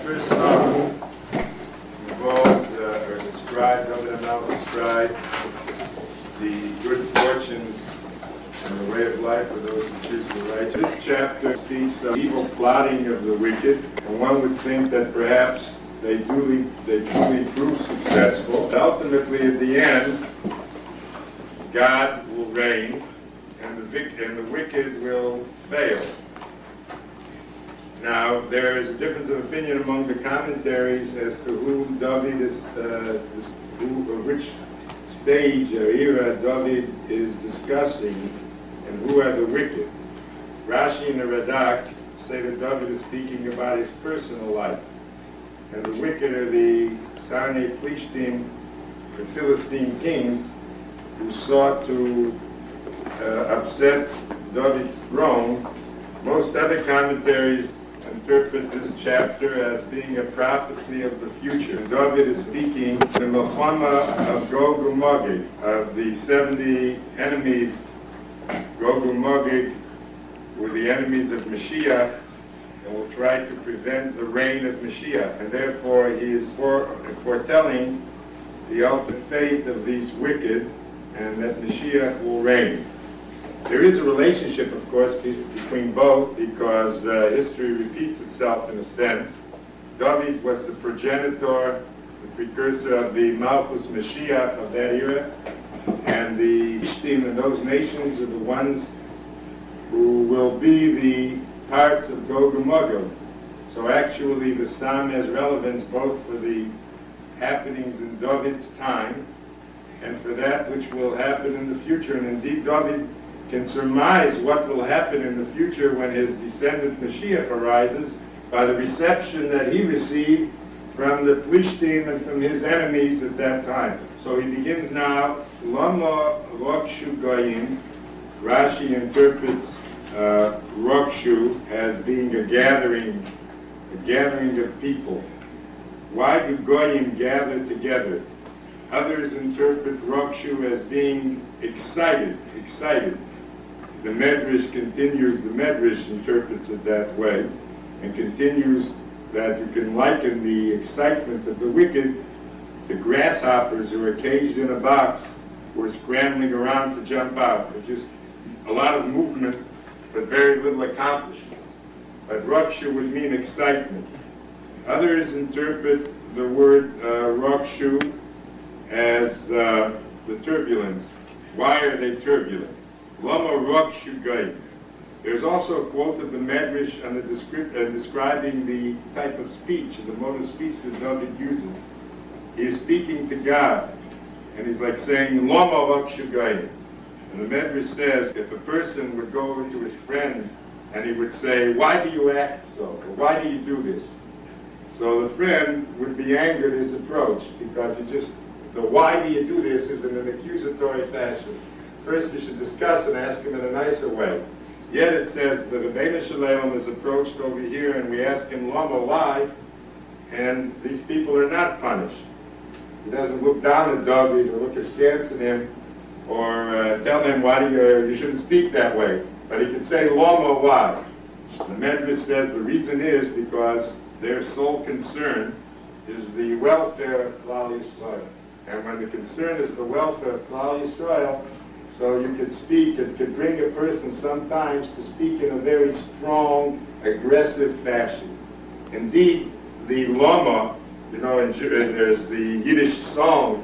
first song involved, or described, David HaMelech described the good fortunes and the way of life for those who choose the righteous. This chapter speaks of evil plotting of the wicked, and one would think that perhaps they truly prove successful. But ultimately, at the end, God will reign, and the wicked will fail. Now, there is a difference of opinion among the commentaries as to who David is, which stage or era David is discussing, and who are the wicked. Rashi and the Radak say that David is speaking about his personal life, and the wicked are the Sarnei Plishtim, the Philistine kings, who sought to upset David's throne. Most other commentaries interpret this chapter as being a prophecy of the future. David is speaking the Milchama of Gog and Magog, of the 70 enemies. Gog and Magog were the enemies of Mashiach, and will try to prevent the reign of Mashiach. And therefore he is foretelling the ultimate fate of these wicked, and that Mashiach will reign. There is a relationship, of course, between both, because history repeats itself in a sense. David was the progenitor, the precursor of the Malchus Mashiach of that era, and the Ishtim and those nations are the ones who will be the parts of Gog and Magog. So actually the psalm has relevance both for the happenings in David's time and for that which will happen in the future. And indeed David can surmise what will happen in the future when his descendant Mashiach arises by the reception that he received from the Plishtim and from his enemies at that time. So he begins now, Lama Rokshu Goyim. Rashi interprets Rokshu as being a gathering of people. Why do Goyim gather together? Others interpret Rokshu as being excited. The Medrash interprets it that way, and continues that you can liken the excitement of the wicked to grasshoppers who are caged in a box who are scrambling around to jump out. There's just a lot of movement, but very little accomplishment. But Rokshu would mean excitement. Others interpret the word Rokshu as the turbulence. Why are they turbulent? Lama Rokshu Goyim. There's also a quote of the Medrash on the describing the type of speech, the mode of speech that David uses. He is speaking to God, and he's like saying, Lama Rokshu Goyim. And the Medrash says, if a person would go over to his friend and he would say, why do you act so? Or why do you do this? So the friend would be angered at his approach, because the why do you do this is in an accusatory fashion. First you should discuss and ask him in a nicer way. Yet it says that the Rebbeinu Shalom is approached over here and we ask him, Lama, why? And these people are not punished. He doesn't look down at David or look askance at him or tell him why you shouldn't speak that way. But he could say, Lama, why? The Medrash says the reason is because their sole concern is the welfare of Klal Yisrael. And when the concern is the welfare of Klal Yisrael, so you could speak, it could bring a person sometimes to speak in a very strong, aggressive fashion. Indeed, the Lama, there's the Yiddish song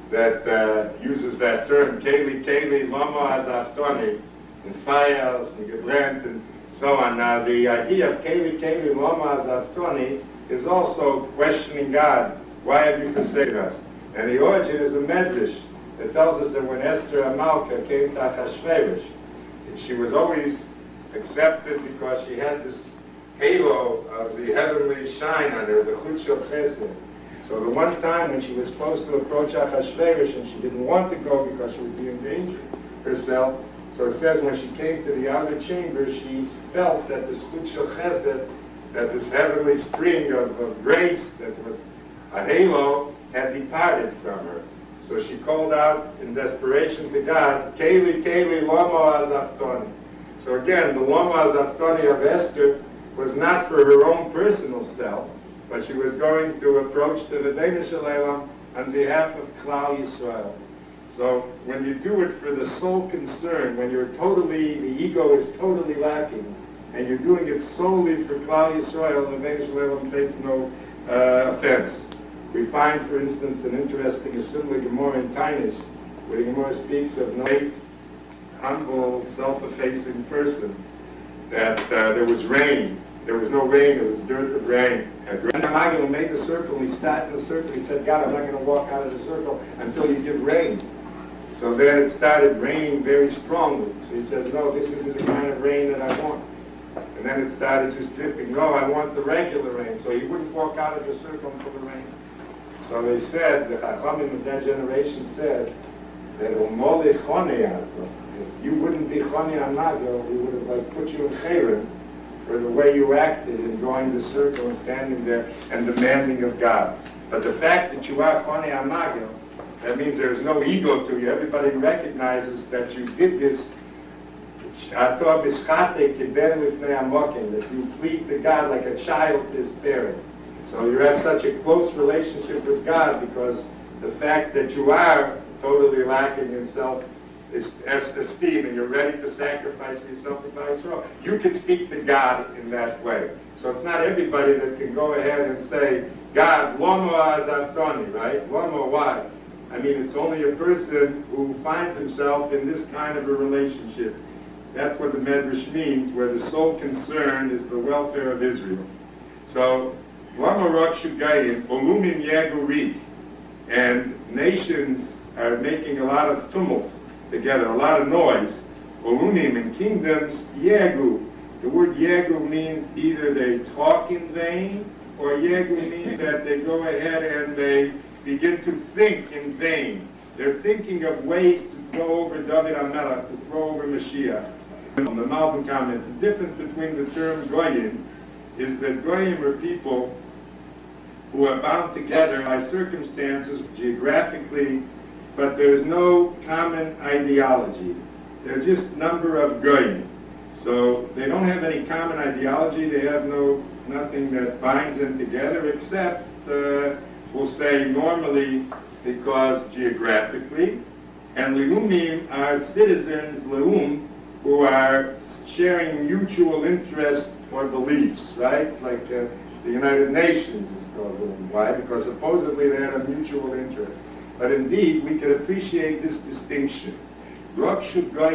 that uses that term, Keli, Keli, Lama Azaftoni, and Fayels, and Gebrandt, and so on. Now, the idea of Keli, Keli, Lama Azaftoni is also questioning God. Why have you forsaken us? And the origin is a Medrash. It tells us that when Esther Amalka came to Achashverosh, she was always accepted because she had this halo of the heavenly shine on her, the Chut Shel Chesed. So the one time when she was supposed to approach Achashverosh and she didn't want to go because she would be in danger herself, so it says when she came to the outer chamber, she felt that this Chut Shel Chesed, that this heavenly spring of grace that was a halo, had departed from her. So she called out in desperation to God, Keli, Keli, Lama Azaftoni. So again, the Lama Azaftoni of Esther was not for her own personal self, but she was going to approach the Rebbeinu Shalom on behalf of Klal Yisrael. So when you do it for the sole concern, when the ego is totally lacking, and you're doing it solely for Klal Yisrael, the Rebbeinu Shalom takes no offense. We find, for instance, an interesting similar Gemara in Tainis, where the Gemara speaks of no humble, self-effacing person, that there was rain. There was no rain, there was dearth of rain. And Magil made the circle, and he sat in the circle. He said, God, I'm not going to walk out of the circle until you give rain. So then it started raining very strongly. So he says, no, this isn't the kind of rain that I want. And then it started just dripping. No, I want the regular rain. So he wouldn't walk out of the circle until the rain. So they said, the Chachamim of that generation said, that if you wouldn't be Choni Amagil, we would have put you in Chayrim for the way you acted in drawing the circle and standing there and demanding of God. But the fact that you are Choni Amagil, that means there's no ego to you. Everybody recognizes that you did this, that you plead to God like a child is parent. So you have such a close relationship with God because the fact that you are totally lacking in self-esteem and you're ready to sacrifice yourself to Yisrael, you can speak to God in that way. So it's not everybody that can go ahead and say, God, Lomo Azartoni, right? Lomo, why? I mean, it's only a person who finds himself in this kind of a relationship. That's what the Medrash means, where the sole concern is the welfare of Israel. So, Lomo Rok Shugayim, Olumim Yaguri, and nations are making a lot of tumult together, a lot of noise. Olunim and kingdoms, Yegu. The word Yegu means either they talk in vain, or Yegu means that they go ahead and they begin to think in vain. They're thinking of ways to throw over David HaMelech, to throw over Mashiach. The Malvin comments, the difference between the term Goyim is that Goyim are people who are bound together by circumstances geographically, but there's no common ideology. They're just a number of goyim. So they don't have any common ideology. They have nothing that binds them together except, we'll say normally, because geographically. And Leumim are citizens, Leum, who are sharing mutual interest or beliefs, right? Like the United Nations is called Leum. Why? Because supposedly they have a mutual interest. But indeed, we can appreciate this distinction. If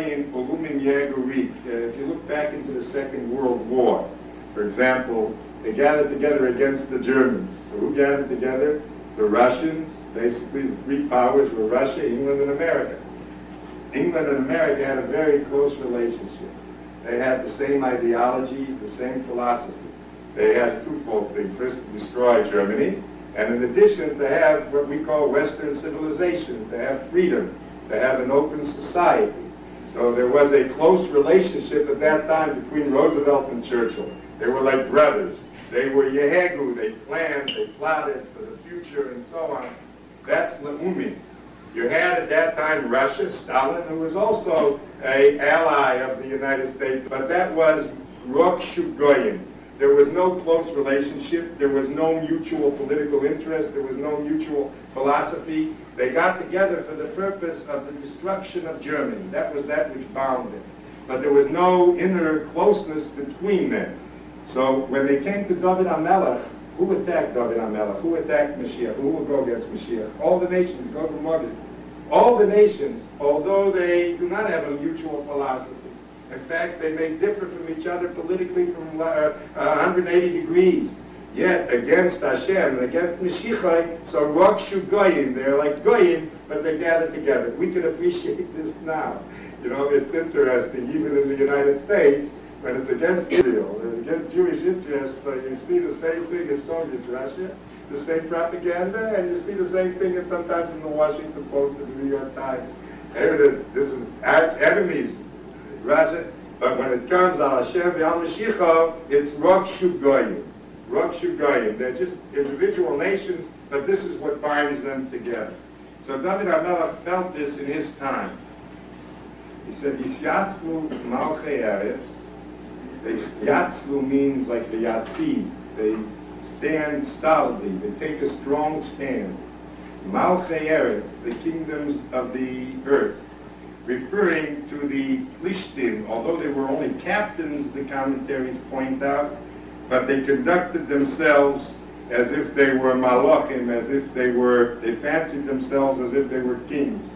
you look back into the Second World War, for example, they gathered together against the Germans. So who gathered together? The Russians. Basically, the three powers were Russia, England, and America. England and America had a very close relationship. They had the same ideology, the same philosophy. They had a twofold thing. First, to destroy Germany, and in addition, to have what we call Western civilization, to have freedom, to have an open society. So there was a close relationship at that time between Roosevelt and Churchill. They were like brothers. They were Yehegu. They planned, they plotted for the future, and so on. That's Leumi. You had at that time Russia, Stalin, who was also an ally of the United States, but that was Rok Shugoyim. There was no close relationship. There was no mutual political interest. There was no mutual philosophy. They got together for the purpose of the destruction of Germany. That was that which bound them. But there was no inner closeness between them. So when they came to David HaMelech, who attacked David HaMelech? Who attacked Mashiach? Who will go against Mashiach? All the nations go to Magid. All the nations, although they do not have a mutual philosophy. In fact, they may differ from each other politically from 180 degrees. Yet, against Hashem, against Mashiach, so Rok Shu Goyim, they're like Goyim, but they gather together. We can appreciate this now. You know, it's interesting, even in the United States, when it's against Israel, it's against Jewish interests, so you see the same thing as Soviet Russia, the same propaganda, and you see the same thing sometimes in the Washington Post and the New York Times. Here it is. This is arch enemies, Russia, but when it comes on Hashem v'al Mashiach, it's Rok Shu Goyim. Rok Shu Goyim. They're just individual nations, but this is what binds them together. So David HaMelech felt this in his time. He said, Yisyatzlu Malchei Eretz. Yatzlu means like the Yatzid. They stand solidly. They take a strong stand. Malchei Eretz, the kingdoms of the earth, referring to the Plishtim, although they were only captains, the commentaries point out, but they conducted themselves as if they were malachim, as if they fancied themselves as if they were kings.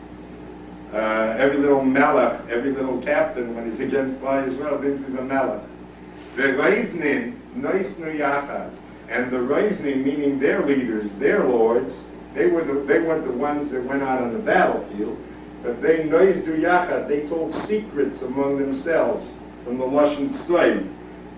Every little malach, every little captain, when he's against Klal Yisrael, thinks he's a malach. The Reiznim, noisnu yachad, and the Reiznim, meaning their leaders, their lords, they weren't the ones that went out on the battlefield, but they noisnu yachad, they told secrets among themselves, from the Lashon Tzai,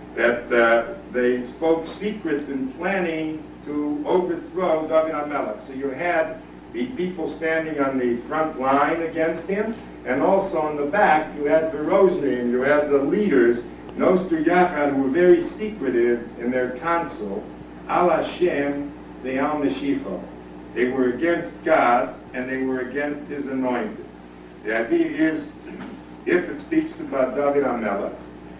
that they spoke secrets in planning to overthrow David HaMelech. So you had the people standing on the front line against him, and also on the back you had the Veroznim, you had the leaders, Nostru Yachad, who were very secretive in their counsel, Al Hashem ve'al Meshicho. They were against God, and they were against His anointed. The idea is, if it speaks about David HaMelech,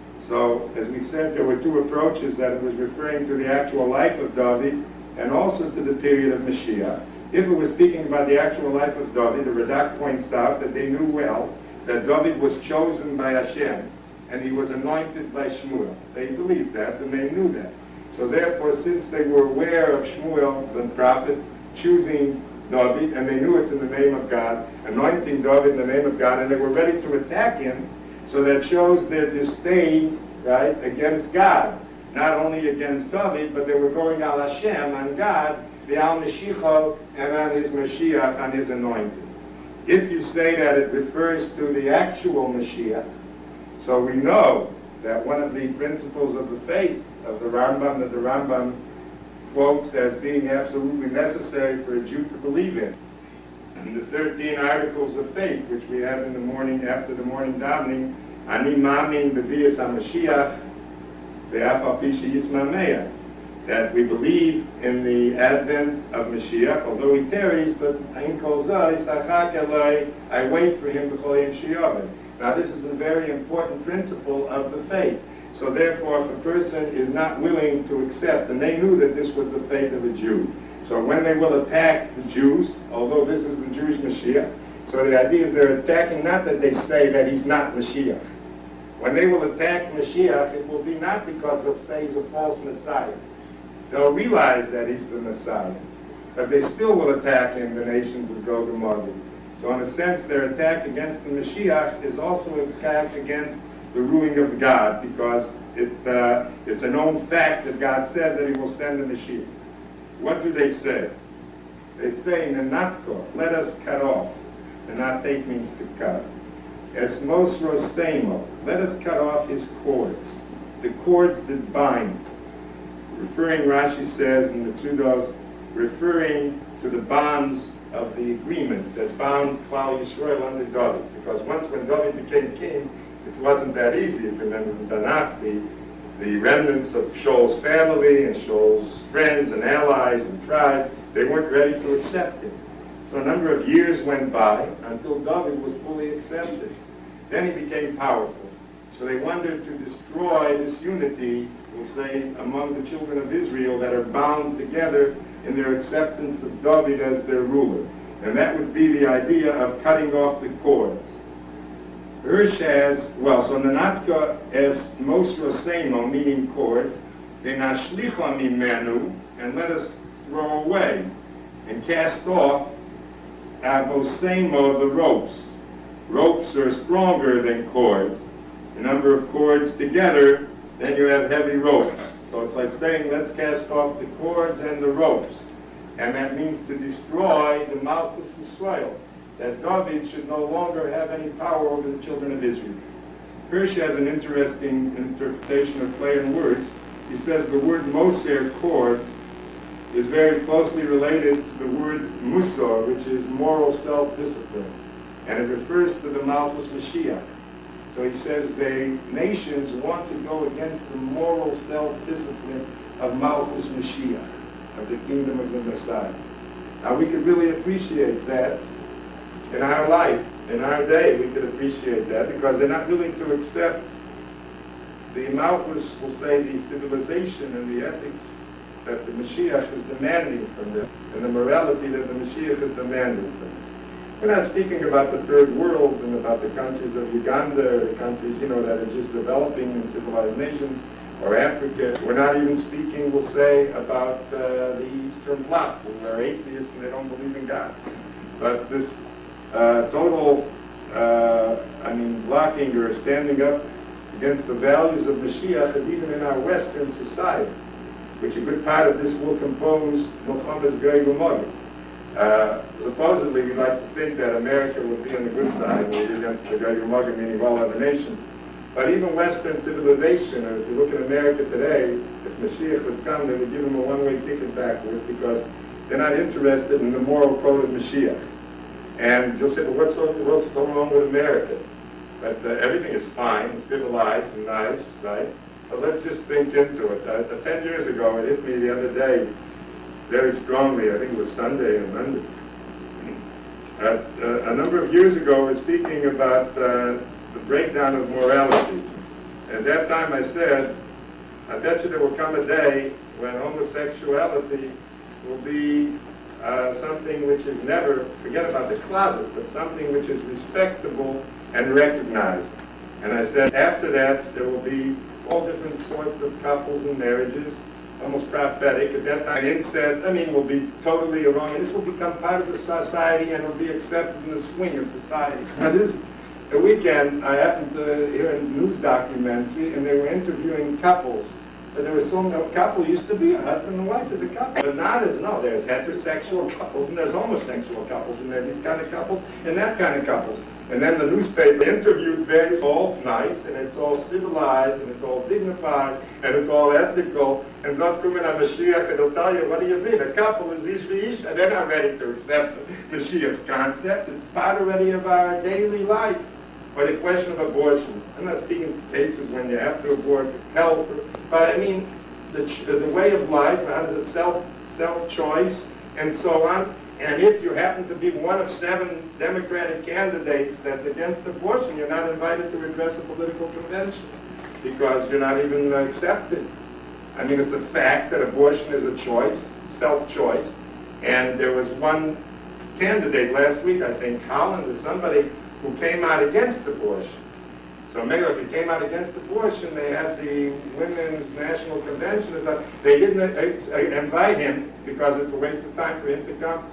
so as we said, there were two approaches, that it was referring to the actual life of David, and also to the period of Mashiach. If it was speaking about the actual life of David, the Radak points out that they knew well that David was chosen by Hashem, and he was anointed by Shmuel. They believed that, and they knew that. So therefore, since they were aware of Shmuel, the prophet, choosing David, and they knew it's in the name of God, anointing David in the name of God, and they were ready to attack him, so that shows their disdain, right, against God. Not only against David, but they were going al Hashem, on God, the al Meshicho, and on His Mashiach, on His anointed. If you say that it refers to the actual Mashiach, so we know that one of the principles of the faith of the Rambam, that the Rambam quotes as being absolutely necessary for a Jew to believe in. And the 13 articles of faith, which we have in the morning, after the morning davening, Ani Mamin B'Bias HaMashiach Ve'af Al Pi She'Yisma Me'ah, that we believe in the advent of Mashiach, although he tarries, but Ein Kol Zeh, Sachak Eloi, I wait for him b'chol yom she'yaveh. Now this is a very important principle of the faith. So therefore, if a person is not willing to accept, and they knew that this was the faith of a Jew, so when they will attack the Jews, although this is the Jewish Mashiach, so the idea is they're attacking, not that they say that he's not Mashiach. When they will attack Mashiach, it will be not because they'll say he's a false Messiah. They'll realize that he's the Messiah, but they still will attack him, the nations of Gog and Magog. So in a sense, their attack against the Mashiach is also an attack against the ruling of God, because it's a known fact that God said that He will send the Mashiach. What do they say? They say, Nenatko, let us cut off. Nenate means to cut. Es mosro stemo, let us cut off his cords, the cords that bind. Referring, Rashi says in the Tzudos, referring to the bonds of the agreement that bound Klal Yisrael under David. Because once when David became king, it wasn't that easy. If you remember the Tanakh, the remnants of Shaul's family and Shaul's friends and allies and tribe, they weren't ready to accept him. So a number of years went by until David was fully accepted. Then he became powerful. So they wanted to destroy this unity, we'll say, among the children of Israel that are bound together in their acceptance of David as their ruler. And that would be the idea of cutting off the cords. Hirsch has, well, so Nenatka as Mosra Semo, meaning cord, Venashlicha Mimenu, and let us throw away and cast off Avosemo, the ropes. Ropes are stronger than cords. A number of cords together, then you have heavy ropes. So it's like saying, let's cast off the cords and the ropes. And that means to destroy the Malchus Yisrael, that David should no longer have any power over the children of Israel. Hirsch has an interesting interpretation of play on words. He says the word Moser, cords, is very closely related to the word Musar, which is moral self-discipline. And it refers to the Malchus Mashiach. So he says the nations want to go against the moral self-discipline of Malchus Mashiach, of the kingdom of the Messiah. Now we could really appreciate that in our life, in our day. We could appreciate that because they're not willing to accept the Malchus, will say, the civilization and the ethics that the Mashiach is demanding from them, and the morality that the Mashiach is demanding from them. We're not speaking about the third world and about the countries of Uganda, or the countries, that are just developing in civilized nations, or Africa. We're not even speaking, we'll say, about the Eastern Bloc, who are atheists and they don't believe in God. But this total, blocking or standing up against the values of Mashiach is even in our Western society, which a good part of this will compose Muhammad's Gog Magog. Supposedly, we like to think that America would be on the good side, will be against the Gog Magog, meaning all other nations. But even Western civilization, or if you look at America today, if Mashiach would come, they would give him a one-way ticket backwards because they're not interested in the moral code of Mashiach. And you'll say, well, what's so wrong with America? But everything is fine, civilized and nice, right? But let's just think into it. 10 years ago, it hit me the other day very strongly. I think it was Sunday and Monday. A number of years ago, we were speaking about the breakdown of morality. At that time I said, I bet you there will come a day when homosexuality will be something which is never, forget about the closet, but something which is respectable and recognized. And I said, after that, there will be all different sorts of couples and marriages, almost prophetic. At that time, incest, will be totally wrong. This will become part of the society and will be accepted in the swing of society. Now, this weekend, I happened to hear a news documentary, and they were interviewing couples. But there was a couple used to be a husband and wife as a couple. But there's heterosexual couples, and there's homosexual couples, and there's these kind of couples, and that kind of couples. And then the newspaper interviewed it's all nice, and it's all civilized, and it's all dignified, and it's all ethical. And God come in a Mashiach, and they'll tell you, what do you mean? A couple is ish, and they're not ready to accept Mashiach's concept. It's part already of our daily life. Or the question of abortion. I'm not speaking of cases when you have to abort, health, but the way of life, self-choice, and so on. And if you happen to be one of 7 Democratic candidates that's against abortion, you're not invited to address a political convention because you're not even accepted. It's a fact that abortion is a choice, self-choice. And there was one candidate last week, I think, Holland or somebody, who came out against abortion. So maybe if he came out against abortion, they had the Women's National Convention, but they didn't invite him because it's a waste of time for him to come.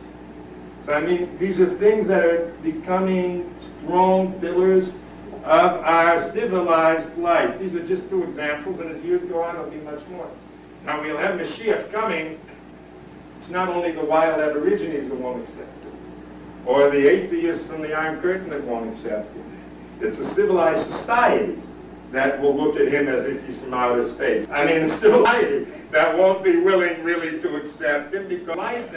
So these are things that are becoming strong pillars of our civilized life. These are just 2 examples, and as years go on, there'll be much more. Now we'll have Mashiach coming. It's not only the wild Aborigines who won't accept it, or the atheists from the Iron Curtain that won't accept it. It's a civilized society that will look at him as if he's from outer space. A society that won't be willing really to accept him because life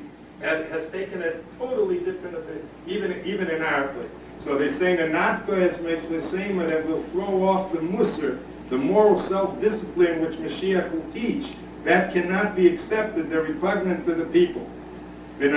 has taken a totally different opinion, even in our place. So they say the Nazgûs makes the same that will throw off the Musar, the moral self-discipline which Mashiach will teach. That cannot be accepted. They're repugnant to the people. And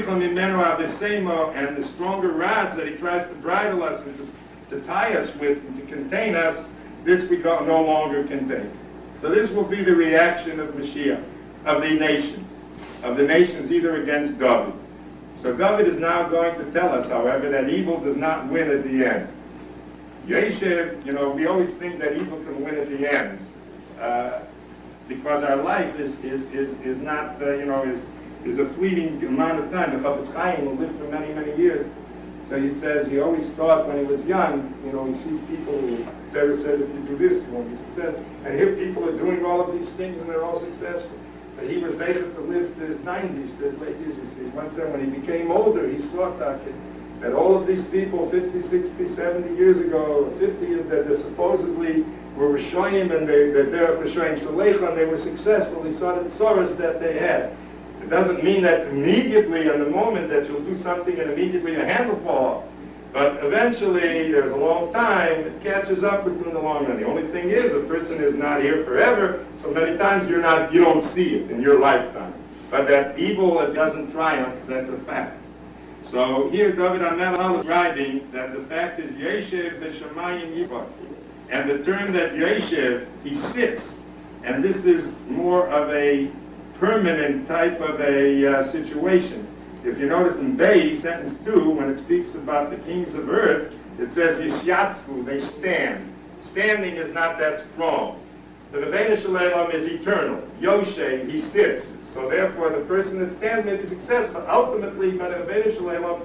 the stronger rods that he tries to bridle us and to tie us with and to contain us, this we no longer contain. So this will be the reaction of Mashiach, of the nations either against David. So David is now going to tell us, however, that evil does not win at the end. Yeshiv, we always think that evil can win at the end because our life is not, is a fleeting amount of time. The Chafetz Chaim will live for many, many years. So he says he always thought when he was young, he sees people who Sarah says if you do this, you won't be successful. And here people are doing all of these things and they're all successful. But he was able to live to his 90s, to his late years. Once then when he became older, he saw that all of these people 50, 60, 70 years ago, 50 years that they supposedly were Rishoyim and they're there for Rishoyim Tzalecha and they were successful. He saw the tzoros that they had. It doesn't mean that immediately in the moment that you'll do something and immediately your hand will fall off. But eventually, there's a long time, it catches up with you in the long run. The only thing is, a person is not here forever, so many times you don't see it in your lifetime. But that evil, it doesn't triumph, that's a fact. So here David HaMelech is writing that the fact is Yeshiv B'Shamayim Yibach. And the term that Yeshiv, he sits, and this is more of a permanent type of a situation. If you notice in Bay, sentence 2, when it speaks about the kings of earth, it says, Yisyatzku, they stand. Standing is not that strong. The Rebbeinu Shalom is eternal. Yoshe, he sits. So therefore, the person that stands may be successful. Ultimately, by the Rebbeinu Shalom,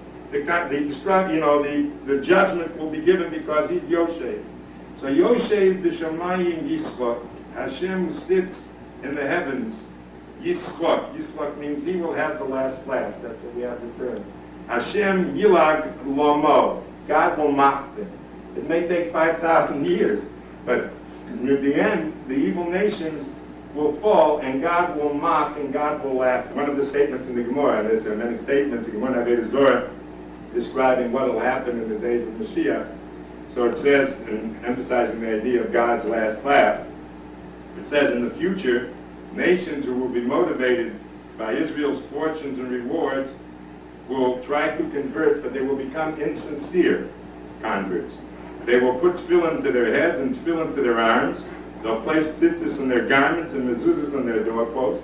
the judgment will be given because he's Yoshe. So Yoshe is the Shamayim Yischok. Hashem sits in the heavens. Yischok. Yischok means he will have the last laugh. That's what we have to turn. Hashem Yilag Lomo. God will mock them. It may take 5,000 years, but in the end, the evil nations will fall, and God will mock, and God will laugh. One of the statements in the Gemara, and there are many statements in the Gemara Avodah Zorah describing what will happen in the days of Mashiach. So it says, and emphasizing the idea of God's last laugh, it says in the future, nations who will be motivated by Israel's fortunes and rewards will try to convert, but they will become insincere converts. They will put tefillin to their heads and tefillin to their arms. They'll place tzitzis in their garments and mezuzahs on their doorposts.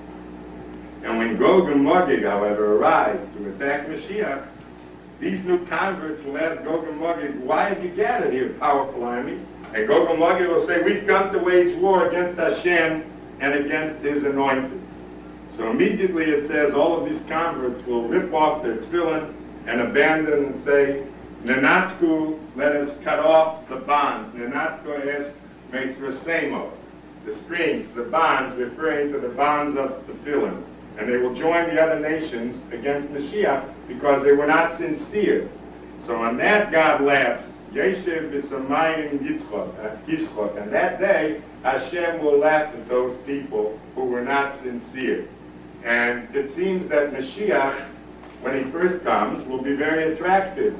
And when Gog and Magog, however, arrive to attack Mashiach, these new converts will ask Gog and Magog, why have you gathered here, powerful army? And Gog and Magog will say, we've come to wage war against Hashem and against his anointed. So immediately it says all of these converts will rip off their tefillin and abandon and say, Nenatku, let us cut off the bonds. Nenatku es meisrasemo, the strings, the bonds, referring to the bonds of the tefillin. And they will join the other nations against Mashiach because they were not sincere. So on that God laughs. Yeshiv b'samayim yitzchok. And that day, Hashem will laugh at those people who were not sincere. And it seems that Mashiach, when he first comes, will be very attractive.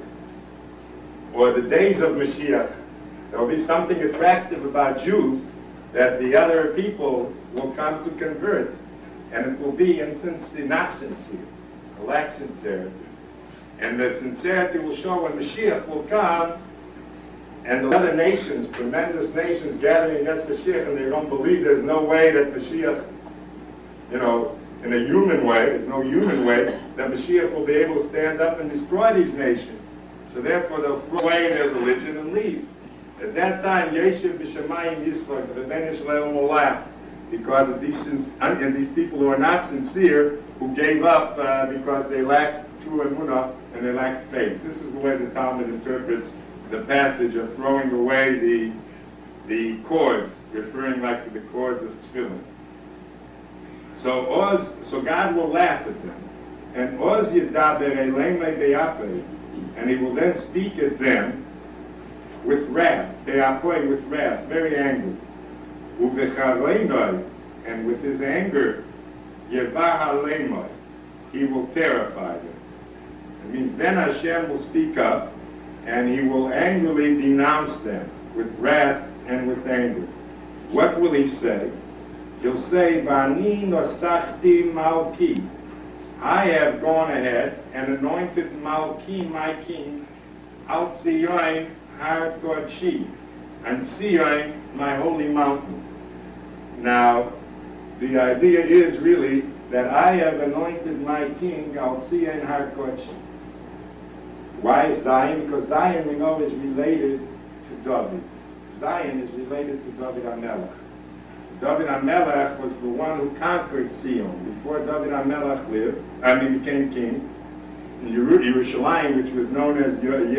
Or the days of Mashiach, there will be something attractive about Jews that the other people will come to convert. And it will be not sincere, a lack sincerity. And the sincerity will show when Mashiach will come, and the other nations, tremendous nations gathering against Mashiach, and they don't believe there's no way that Mashiach, in a human way, there's no human way, that Mashiach will be able to stand up and destroy these nations. So therefore they'll throw away their religion and leave. At that time, Yeshiv b'Shamayim Yischok, the Rebbeinu Shalom will laugh because of these people who are not sincere, who gave up because they lacked true emunah and they lacked faith. This is the way the Talmud interprets the passage of throwing away the cords, referring like to the cords of tefillin. So God will laugh at them. And Oz Yidaber Eleme Be'apeh, and he will then speak at them with wrath, Be'apeh, with wrath, very angry. Uvechareimai, and with his anger, Yevahalemai, he will terrify them. It means then Hashem will speak up, and he will angrily denounce them with wrath and with anger. What will he say? He'll say, Vani nosachti malki. I have gone ahead and anointed Malki, my king, Al Tzion Har Kodeshi, and Zion, my holy mountain. Now, the idea is really that I have anointed my king, Al Tzion Har Kodeshi. Why Zion? Because Zion, we know, is related to David. Zion is related to David HaMelech. David HaMelech was the one who conquered Zion. Before David HaMelech became king, in Yerushalayim, which was known as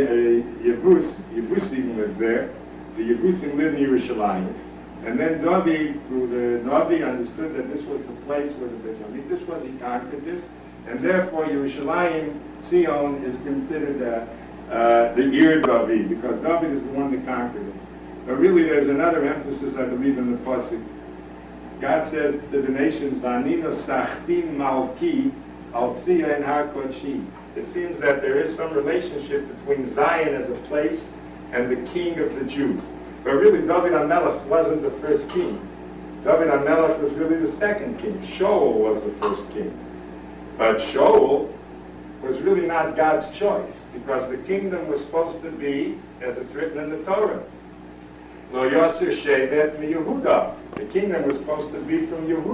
Yebusim lived there. The Yebusim lived in Yerushalayim. And then David, through the Navi, understood that this was the place where the Beis Hamikdash was. He conquered this. And therefore, Yerushalayim, Zion, is considered the Ir David, because David is the one that conquered it. But really, there's another emphasis, I believe, in the pasuk. God says to the nations, "Vanino sachtim malki al Tzion har kodeshi." It seems that there is some relationship between Zion as a place and the king of the Jews. But really, David HaMelech wasn't the first king. David HaMelech was really the second king. Shaul was the first king. But Shaul was really not God's choice, because the kingdom was supposed to be, as it's written in the Torah, Lo Yosir Shevet mi Yehuda. The kingdom was supposed to be from Yehuda.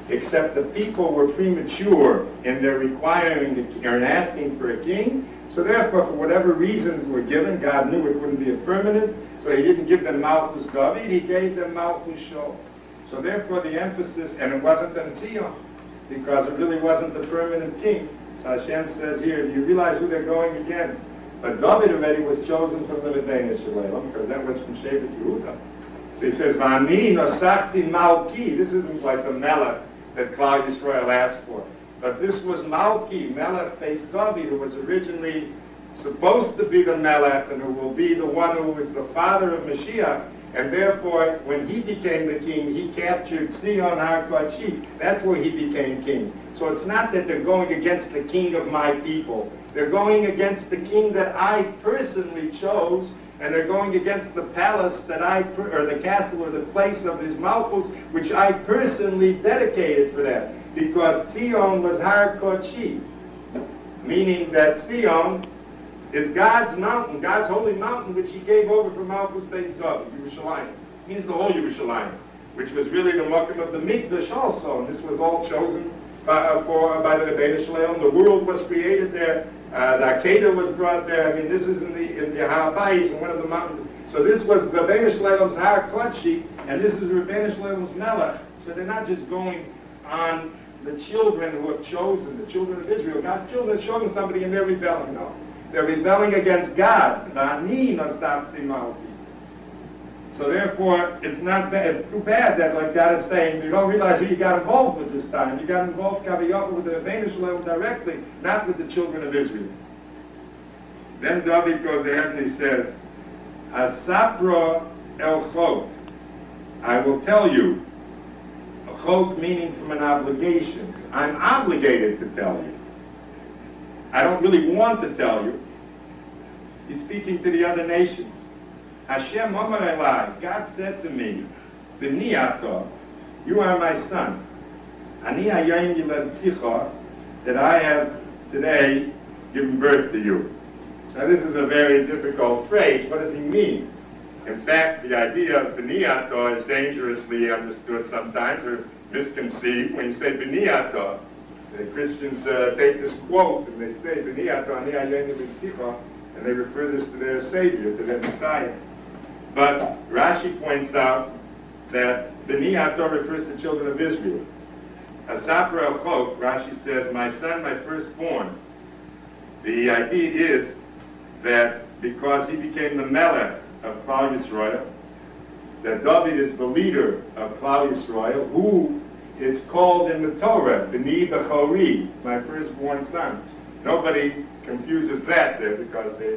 except the people were premature in their requiring and asking for a king. So therefore, for whatever reasons were given, God knew it wouldn't be a permanent, so he didn't give them Malchus David, he gave them Malchus Shaul. So therefore the emphasis, and it wasn't on Zion, because it really wasn't the permanent king. So Hashem says here, do you realize who they're going against? But David already was chosen from the Rebbeinu Shalom, because that was from Shevet Yehuda. So he says, V'ani nosachti Malki. This isn't like the Melech that Klal Yisrael asked for. But this was Malki. Melech faced David, who was originally supposed to be the Melech, and who will be the one who is the father of Mashiach. And therefore, when he became the king, he captured Zion Har Kodesh. That's where he became king. So it's not that they're going against the king of my people. They're going against the king that I personally chose, and they're going against the palace that or the castle or the place of his Malchus, which I personally dedicated for that. Because Zion was Har Kodesh, meaning that Zion is God's mountain, God's holy mountain, which he gave over for Malchus Beis David, Yerushalayim. It means the whole Yerushalayim, which was really the Mokum of the Mikdash also, and this was all chosen by the Rebbeinu Shalom. The world was created there. The Akedah was brought there. I mean, this is in the Har Bayis, in one of the mountains. So this was the Rebbeinu Shalom's Har Kodesh, and this is Rebbeinu Shalom's Melech. So they're not just going on the children who have chosen, the children of Israel. God's children have chosen somebody and they're rebelling. No. They're rebelling against God. So therefore, it's not bad. It's too bad that, like God is saying, you don't realize who you got involved with this time. You got involved, Kaviyach, with the Rebbeinu Shalom directly, not with the children of Israel. Then David goes ahead and he says, Asapra el Chok. I will tell you. A Chok meaning from an obligation. I'm obligated to tell you. I don't really want to tell you. He's speaking to the other nations. Hashem Omar Elai, God said to me, B'ni ato, you are my son. Ani hayom yiladticha, that I have today given birth to you. Now this is a very difficult phrase. What does he mean? In fact, the idea of B'ni ato is dangerously understood sometimes, or misconceived. When you say B'ni ato, the Christians take this quote and they say, B'ni ato, ani hayom yiladticha, and they refer this to their Savior, to their Messiah. But Rashi points out that B'ni ato refers to children of Israel. Asapra el Chok, Rashi says, my son, my firstborn. The idea is that because he became the Melech of Klal Yisrael, that David is the leader of Klal Yisrael, who is called in the Torah, B'ni Bechori, my firstborn son. Nobody confuses that there because they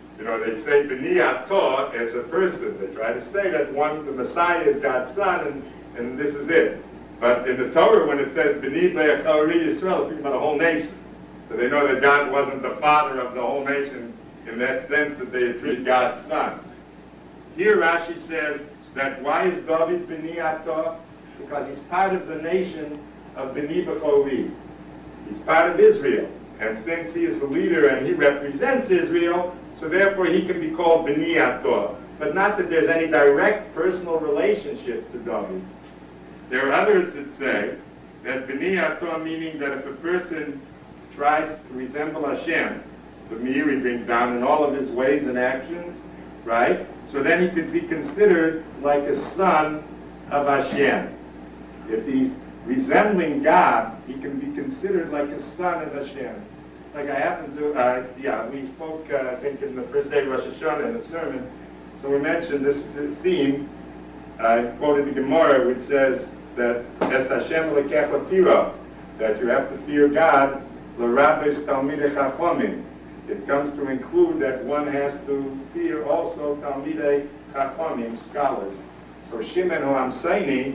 say B'ni ato as a person. They try to say that the Messiah is God's son, and this is it. But in the Torah, when it says B'ni Bechori Yisrael, it's speaking about a whole nation. So they know that God wasn't the father of the whole nation in that sense that they had treated God's son. Here Rashi says that why is David B'ni ato? Because he's part of the nation of B'ni Bechori. He's part of Israel. And since he is the leader and he represents Israel, so therefore he can be called B'ni ato. But not that there's any direct personal relationship to David. There are others that say that B'ni ato meaning that if a person tries to resemble Hashem, the Meiri brings down in all of his ways and actions, right? So then he could be considered like a son of Hashem. If he's resembling God, he can be considered like a son of Hashem. Like I happen to, we spoke, I think, in the first day of Rosh Hashanah in the sermon. So we mentioned this theme. I quoted the Gemara, which says that Es Hashem lekecha tira, that you have to fear God, l'rabes talmidei chachomim. It comes to include that one has to fear also talmidei chachomim, scholars. So Shimon HaAmsaini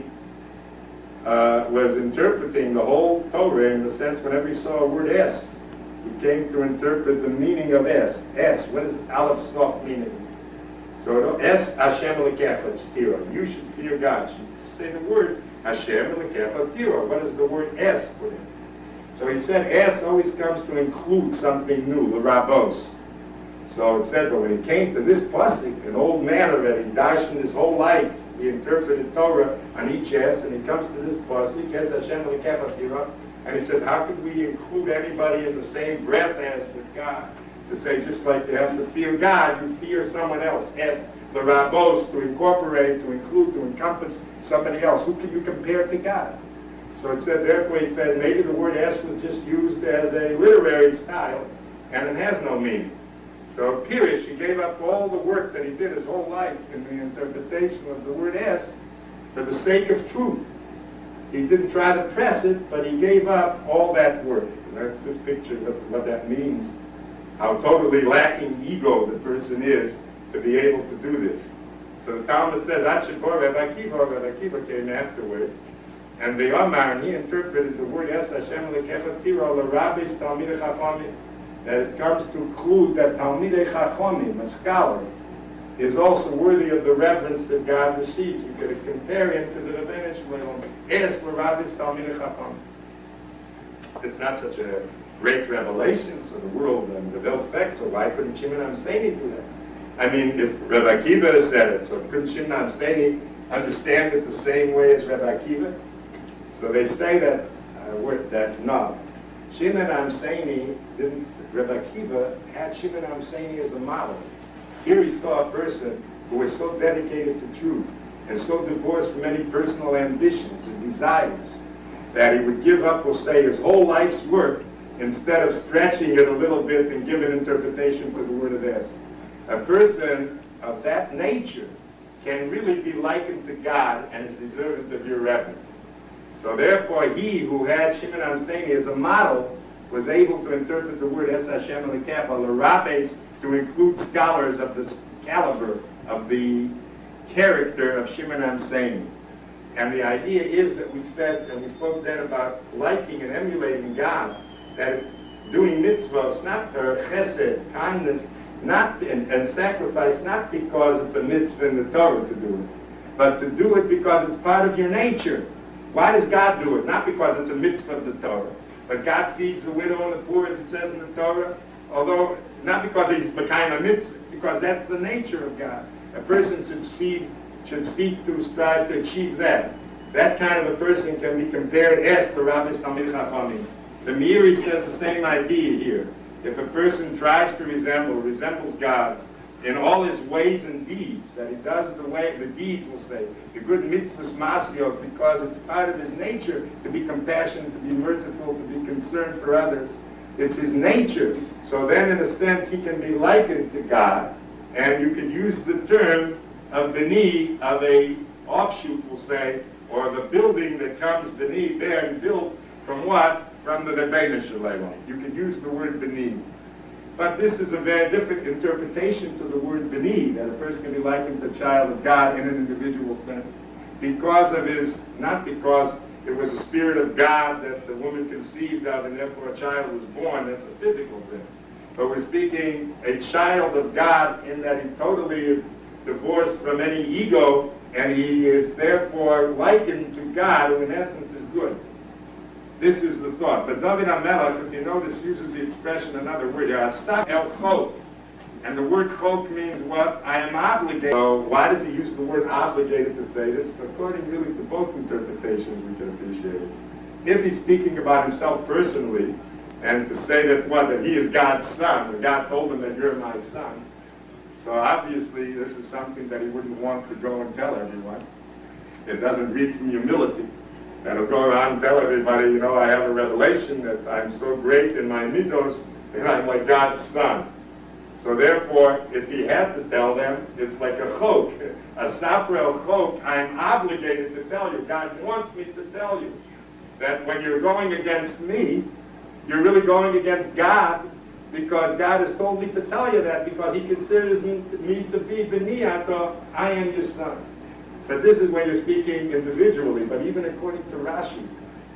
was interpreting the whole Torah in the sense whenever he saw a word es, he came to interpret the meaning of es. Es, what does Aleph Sof meaning? So es Hashem lekecha tira. You should fear God. You should say the words Hashem lekecha tira. What does the word es put in? So he said es always comes to include something new, the rabos. So it said, but when he came to this pasuk, an old man already, dashed in his whole life, he interpreted Torah, on each S, and he comes to this pasuk, Es Hashem Elokecha Tira, and he says, how could we include anybody in the same breath as with God? To say, just like you have to fear God, you fear someone else. Es L'Rabos, to incorporate, to include, to encompass somebody else. Who can you compare to God? So it said, therefore he said, maybe the word S was just used as a literary style, and it has no meaning. So Pirish, he gave up all the work that he did his whole life in the interpretation of the word S for the sake of truth. He didn't try to press it, but he gave up all that work. And that's this picture of what that means, how totally lacking ego the person is to be able to do this. So the Talmud says, Achibor Rabbi Akiva came afterwards, and the Omar, he interpreted the word Es Hashem Elokecha Tira L'Rabbis Talmidei Chachamim, that it comes to include that Talmidei Chachamim, a scholar, is also worthy of the reverence that God receives. You could compare him to the Rebbeinu Shalom, Es L'Rabbis Talmidei Chachamim. It's not such a great revelation, so the world develops back, so why couldn't Shimon HaMseini do that? I mean, if Rabbi Akiva said it, so couldn't Shimon HaMseini understand it the same way as Rabbi Akiva? So they say that no. Shimon HaMseini didn't, Rabbi Akiva had Shimon HaMseini as a model. Here he saw a person who was so dedicated to truth and so divorced from any personal ambitions and desires that he would give up, we'll say, his whole life's work instead of stretching it a little bit and give an interpretation to the word of Es. A person of that nature can really be likened to God and is deserving of your reverence. So therefore, he who had Shimon HaMseini as a model was able to interpret the word Es Hashem Elokecha L'Rabbis to include scholars of the caliber of the character of Shimon HaMseini. And the idea is that we said, and we spoke then about liking and emulating God, that doing mitzvahs, not chesed, kindness, not and sacrifice, not because it's a mitzvah in the Torah to do it, but to do it because it's part of your nature. Why does God do it? Not because it's a mitzvah of the Torah, but God feeds the widow and the poor, as it says in the Torah, although not because he's mekayim a mitzvah, because that's the nature of God. A person should seek to strive to achieve that. That kind of a person can be compared as the Rabbis Talmidei Chachamim. The Meiri says the same idea here. If a person tries to resembles God in all his ways and deeds, that he does the deeds, we'll say, the good mitzvahs masios, because it's part of his nature to be compassionate, to be merciful, to be concerned for others. It's his nature. So then, in a sense, he can be likened to God, and you could use the term of b'ni, of a offshoot, we'll say, or the building that comes b'ni, there and built from what? From the Rebbeinu Shalom. You could use the word b'ni. But this is a very different interpretation to the word b'ni, that a person can be likened to a child of God in an individual sense. Because of his, not because it was the Spirit of God that the woman conceived of and therefore a child was born, that's a physical sense. But we're speaking a child of God in that he totally is divorced from any ego, and he is therefore likened to God, who in essence is good. This is the thought. But David HaMelech, if you notice, uses the expression, another word here, Asaf el Chok. And the word Chok means what? I am obligated. So why does he use the word obligated to say this? According really to both interpretations, we can appreciate it. If he's speaking about himself personally, and to say that that he is God's son, or God told him that you're my son, so obviously this is something that he wouldn't want to go and tell everyone. It doesn't read from humility. That'll go around and tell everybody, I have a revelation that I'm so great in my midos that I'm like God's son. So therefore, if he had to tell them, it's like a chok. A safra el chok, I'm obligated to tell you. God wants me to tell you that when you're going against me, you're really going against God, because God has told me to tell you that, because he considers me to be b'ni ato, I am your son. But this is when you're speaking individually, but even according to Rashi,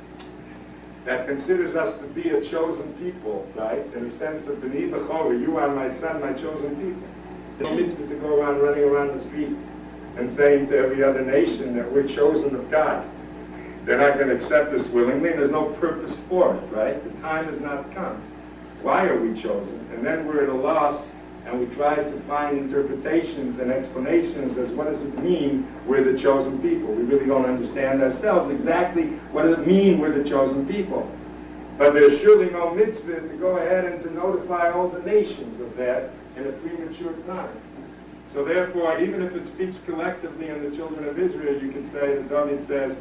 that considers us to be a chosen people, right? In the sense of b'ni b'chori, you are my son, my chosen people. It's no mitzvah to go around running around the street and saying to every other nation that we're chosen of God. They're not going to accept this willingly, and there's no purpose for it, right? The time has not come. Why are we chosen? And then we're at a loss and we try to find interpretations and explanations as what does it mean we're the chosen people. We really don't understand ourselves exactly what does it mean we're the chosen people. But there's surely no mitzvah to go ahead and to notify all the nations of that in a premature time. So therefore, even if it speaks collectively on the children of Israel, you can say that David says,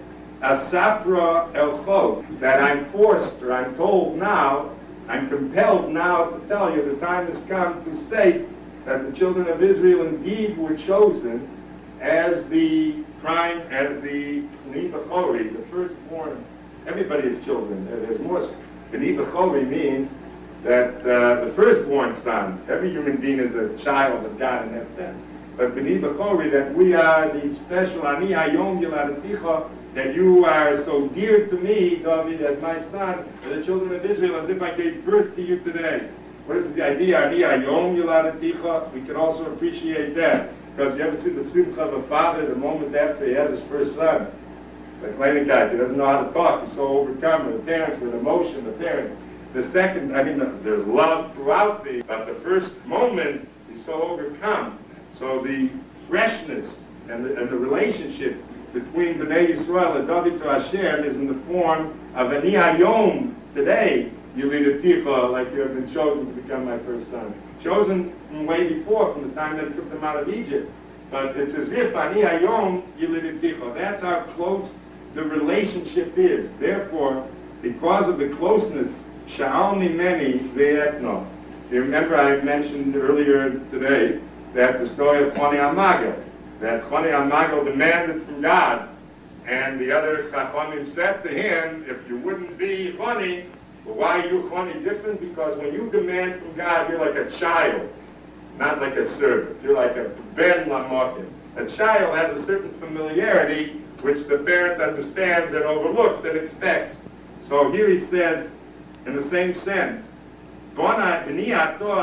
Asapra el chok, that I'm forced or I'm told now, I'm compelled now to tell you the time has come to state that the children of Israel indeed were chosen as the prime, as the B'nai B'chori, the firstborn. Everybody is children. There's more. B'nai B'chori means that the firstborn son. Every human being is a child of God in that sense. But B'nai B'chori, that we are the special Ani Hayom Yiladaticha, that you are so dear to me, David, as my son, and the children of Israel, as if I gave birth to you today. What is the idea? Ani Hayom Yiladaticha. We can also appreciate that. Because you ever see the simcha of a father the moment after he has his first son? Like Leningrad, he doesn't know how to talk. He's so overcome with parents, with emotion, the parents. The second, there's love throughout but the first moment, he's so overcome. So the freshness and the relationship between B'nai Yisrael and David to Hashem is in the form of Ani Hayom, today, Yulidaticha, like you have been chosen to become my first son. Chosen from way before, from the time that I took them out of Egypt. But it's as if Ani Hayom Yulidaticha. That's how close the relationship is. Therefore, because of the closeness, Sha'al Mimeni Ve'etno. You remember I mentioned earlier today that the story of Choni HaMagel, that Choni HaMagel demanded from God, and the other Chachamim said to him, if you wouldn't be Choni, well, why are you Choni different? Because when you demand from God, you're like a child, not like a servant. You're like a Ben Lamokim. A child has a certain familiarity which the parent understands and overlooks and expects. So here he says, in the same sense, therefore,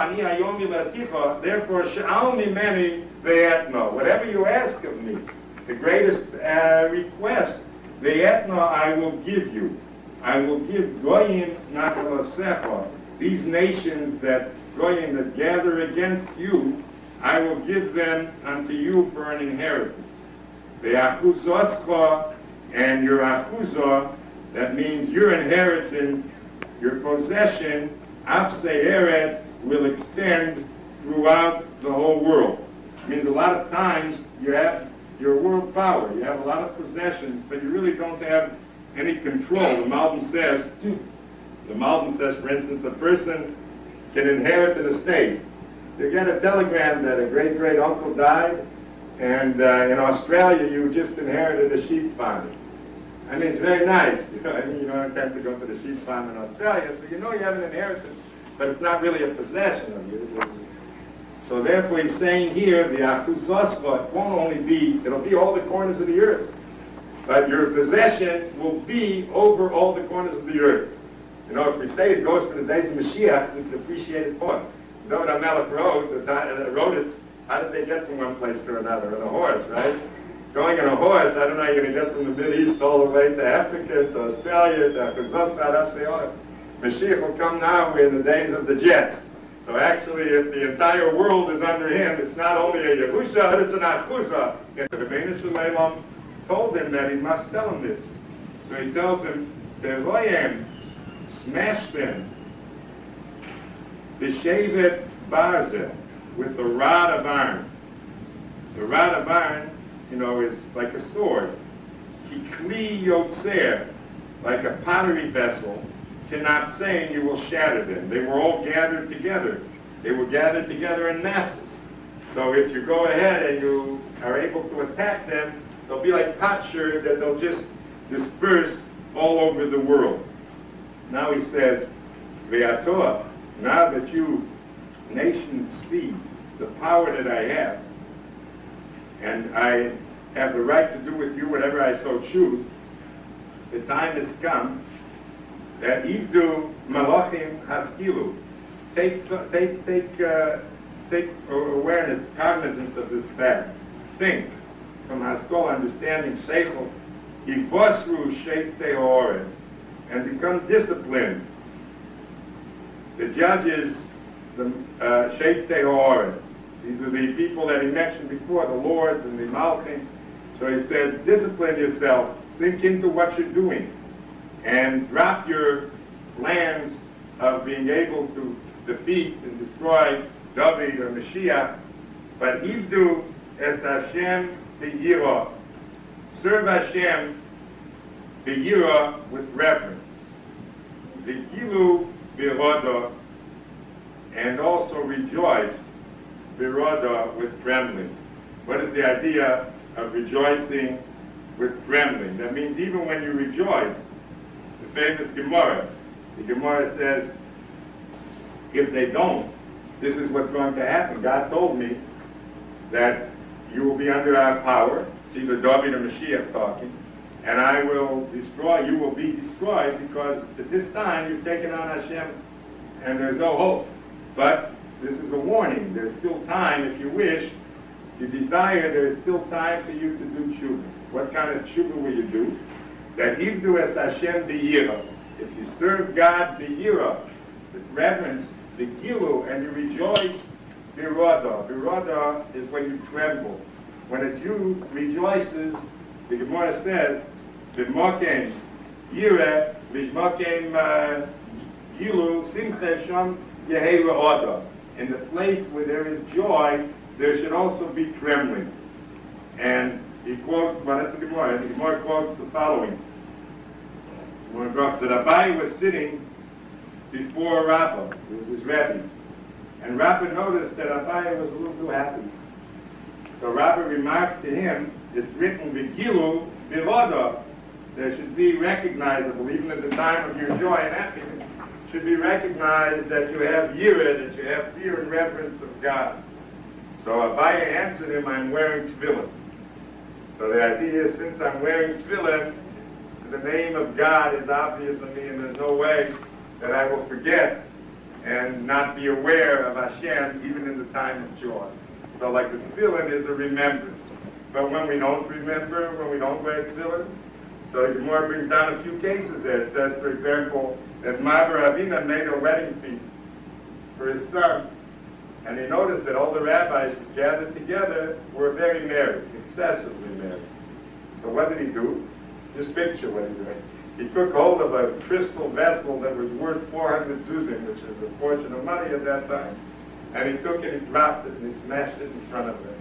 she'al mimeni ve'etno. Whatever you ask of me, the greatest request, ve'etno, I will give you. I will give goyim nachalasecha. These nations that goyim that gather against you, I will give them unto you for an inheritance. Ve'achuzoscha, and your achuzah, that means your inheritance, your possession, Afse'eret, will extend throughout the whole world. It means a lot of times you have your world power, you have a lot of possessions, but you really don't have any control. The Malbim says, for instance, a person can inherit an estate. You get a telegram that a great-great uncle died, and in Australia you just inherited a sheep farm. I mean, it's very nice. You don't have to go to the sheep farm in Australia, so you know you have an inheritance, but it's not really a possession of you. So therefore he's saying here, the achuzoscha won't only be, it'll be all the corners of the earth, but your possession will be over all the corners of the earth. You know, if we say it goes for the days of Mashiach, we can appreciate it more. David HaMelech wrote it, how did they get from one place to another? On a horse, right? Going on a horse, I don't know how you're going to get from the Mideast all the way to Africa, to Australia, to Kazachstan, Mashiach will come now in the days of the jets. So actually, if the entire world is under him, it's not only a Yehusha, but it's an Achuzah. And the Rebbeinu Shalom told him that he must tell him this. So he tells him, Tevoyem, smash them, B'shevet Barzel, with the rod of iron. The rod of iron, is like a sword. Kikli Yotzer, like a pottery vessel, cannot say you will shatter them. They were all gathered together. They were gathered together in masses. So if you go ahead and you are able to attack them, they'll be like potsherd that they'll just disperse all over the world. Now he says, Ve'atoah, now that you nations see the power that I have, and I have the right to do with you whatever I so choose, the time has come that Ivdu Malachim Haskilu, take awareness, cognizance of this fact. Think from Haskol, understanding Seichel, Yivosru Sheftei Ha'oretz, and become disciplined. The judges the Sheftei Haaretz. These are the people that he mentioned before, the lords and the malchim. So he said, discipline yourself, think into what you're doing, and drop your plans of being able to defeat and destroy David or Mashiach, but Ivdu es Hashem b'yira. Serve Hashem b'yira with reverence. V'gilu b'roda, and also rejoice b'roda with trembling. What is the idea of rejoicing with trembling? That means even when you rejoice, the famous Gemara, the Gemara says, if they don't, this is what's going to happen. God told me that you will be under our power. It's either David or Mashiach talking. And I will destroy, you will be destroyed, because at this time you've taken on Hashem and there's no hope. But this is a warning. There's still time, if you wish, if you desire, there's still time for you to do tshuva. What kind of tshuva will you do? That Ivdu es Hashem b'yira. If you serve God b'yira, with reverence, b'gilu, and you rejoice b'roda. B'roda is when you tremble. When a Jew rejoices, the Gemara says, b'mokem yireh, b'mokem gilu, simcha sham yehei re'oda. In the place where there is joy, there should also be trembling. And he quotes, well, that's the Gemara, and the Gemara quotes the following. When Abai was sitting before Rabbah, it was his Rebbe, and Rabbah noticed that Abai was a little too happy. So Rabbah remarked to him, it's written, V'gilu b'roda, there should be recognizable, even at the time of your joy and happiness, should be recognized that you have yirah, that you have fear and reverence of God. So Abai answered him, I'm wearing tefillin. So the idea is, since I'm wearing tefillin, the name of God is obvious to me, and there's no way that I will forget and not be aware of Hashem even in the time of joy. So like the tefillin is a remembrance. But when we don't remember, when we don't wear tefillin, so the Gemara brings down a few cases there. It says, for example, that Mavar Avina made a wedding feast for his son, and he noticed that all the rabbis gathered together were very merry, excessively merry. So what did he do? Just picture what he did. He took hold of a crystal vessel that was worth 400 zuzim, which is a fortune of money at that time, and he took it, he dropped it, and he smashed it in front of them.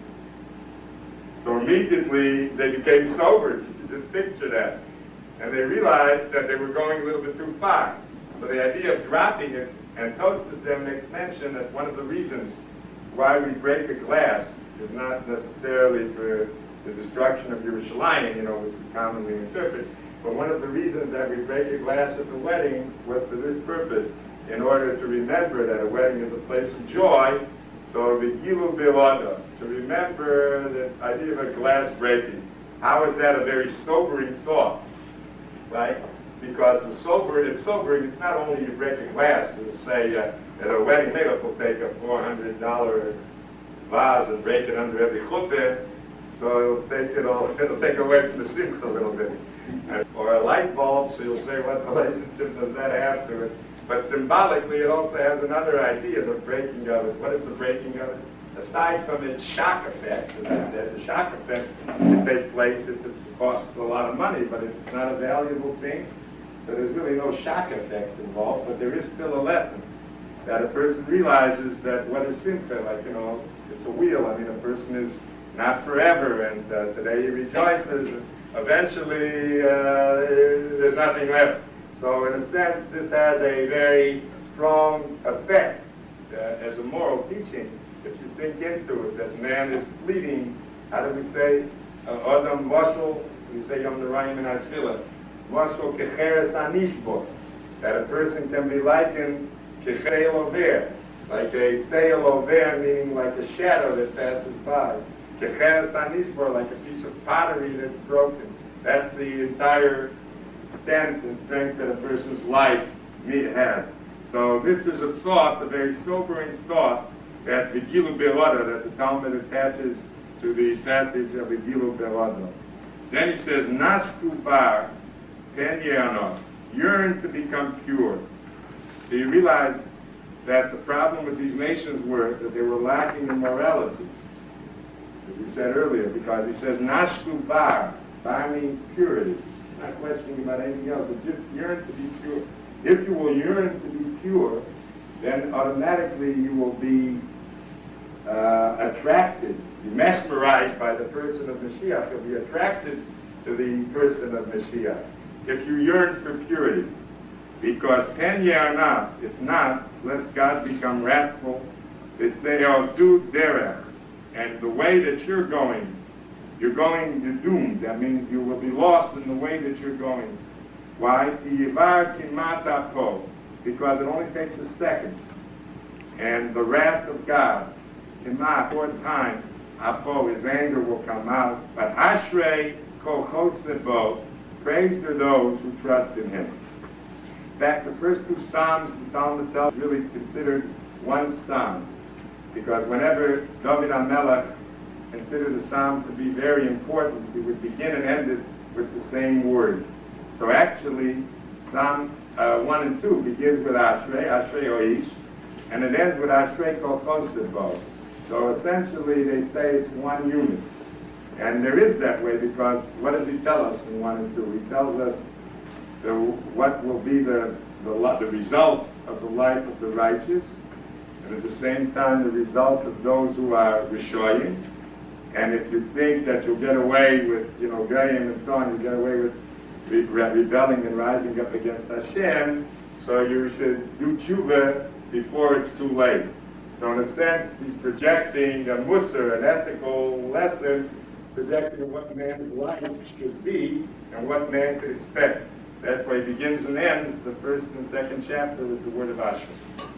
So immediately they became sober. You can just picture that. And they realized that they were going a little bit too far. So the idea of dropping it, and Tosfos makes mention that one of the reasons why we break a glass is not necessarily for the destruction of Yerushalayim, which we commonly interpret, but one of the reasons that we break a glass at the wedding was for this purpose, in order to remember that a wedding is a place of joy. So the Gilu B'roda, to remember the idea of a glass breaking. How is that a very sobering thought, right? Because it's sobering, it's not only you break a glass, to say at a wedding, maybe will take a $400 vase and break it under every chuppah, so it'll take away from the simcha a little bit. Or a light bulb, so you'll say, what relationship does that have to it? But symbolically, it also has another idea, the breaking of it. What is the breaking of it? Aside from its shock effect, as I said, the shock effect can take place if it costs a lot of money, but it's not a valuable thing. So there's really no shock effect involved, but there is still a lesson that a person realizes that what is simcha, like, it's a wheel. I mean, a person is not forever, and today he rejoices, and eventually there's nothing left. So in a sense, this has a very strong effect as a moral teaching, if you think into it, that man is fleeting. How do we say? Adam Moshel, we say Yom Narayim in our tefillah. Moshel kecheres anishbo. That a person can be likened kecheil over, like a sail over, meaning like a shadow that passes by. Kecheres anishbo, like a piece of pottery that's broken. That's the entire extent and strength that a person's life has. So this is a thought, a very sobering thought, that the Gilu B'roda, that the Talmud attaches to the passage of the Gilu B'roda. Then he says, Nashku bar pen yerno, yearn to become pure. So you realize that the problem with these nations were that they were lacking in morality, as we said earlier, because he says, Nashku bar. Bar means purity. Not questioning about anything else, but just yearn to be pure. If you will yearn to be pure, then automatically you will be attracted, be mesmerized by the person of Mashiach. You'll be attracted to the person of Mashiach. If you yearn for purity. Because pen yarna, if not, lest God become wrathful, they say, oh, do derech. And the way that you're doomed. That means you will be lost in the way that you're going. Why? Because it only takes a second. And the wrath of God, for time, apo, his anger will come out. But ashrei kol chosebo, praised are those who trust in him. In fact, the first two psalms the Talmud tells really considered one psalm. Because whenever David HaMelech considered a psalm to be very important, he would begin and end it with the same word. So actually, Psalm 1 and 2 begins with Ashrei Oish, and it ends with Ashrei Kol Chosebo. So essentially, they say it's one unit. And there is that way because what does he tell us in 1 and 2? He tells us what will be the result of the life of the righteous, and at the same time the result of those who are Rishoyim. And if you think that you'll get away with, Goyim and so on, you get away with rebelling and rising up against Hashem, so you should do tshuva before it's too late. So in a sense, he's projecting a musar, an ethical lesson, projecting what man's life should be and what man could expect. That's why he begins and ends the first and second chapter with the word of Asher.